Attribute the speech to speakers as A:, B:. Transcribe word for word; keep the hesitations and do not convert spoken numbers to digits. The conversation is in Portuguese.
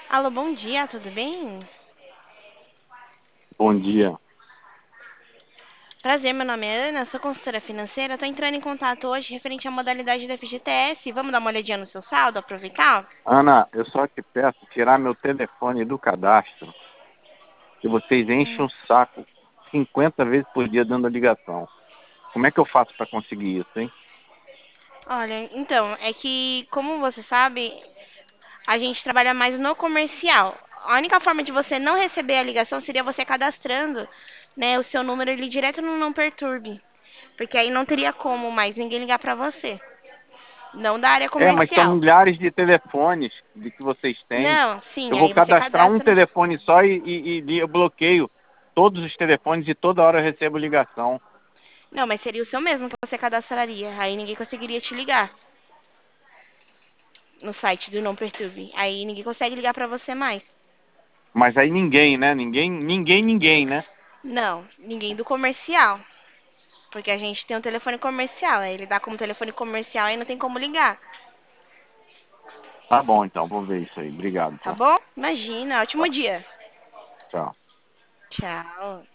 A: Alô, bom dia, tudo bem?
B: Bom dia.
A: Prazer, meu nome é Ana, sou consultora financeira. Estou entrando em contato hoje referente à modalidade do F G T S. Vamos dar uma olhadinha no seu saldo, aproveitar?
B: Ana, eu só te peço tirar meu telefone do cadastro, que vocês enchem
A: Hum.
B: o saco cinquenta vezes por dia dando a ligação. Como é que eu faço para conseguir isso, hein?
A: Olha, então, é que, como você sabe, a gente trabalha mais no comercial. A única forma de você não receber a ligação seria você cadastrando, né, o seu número ali direto no Não Perturbe. Porque aí não teria como mais ninguém ligar para você. Não da área
B: É, mas são
A: comercial.
B: milhares de telefones de que vocês têm.
A: Não,
B: Eu
A: sim,
B: vou
A: aí você
B: cadastrar um
A: cadastra.
B: telefone só e, e, e eu bloqueio todos os telefones e toda hora eu recebo ligação.
A: Não, mas seria o seu mesmo que você cadastraria. Aí ninguém conseguiria te ligar no site do Não Perturbe. Aí ninguém consegue ligar pra você mais.
B: Mas aí ninguém, né? Ninguém, ninguém, ninguém, né?
A: Não, ninguém do comercial. Porque a gente tem um telefone comercial. Aí ele dá como telefone comercial e não tem como ligar.
B: Tá bom, então, vou ver isso aí. Obrigado,
A: Tá
B: tá?
A: bom? Imagina. Ótimo
B: Tá,
A: dia.
B: tchau.
A: Tchau.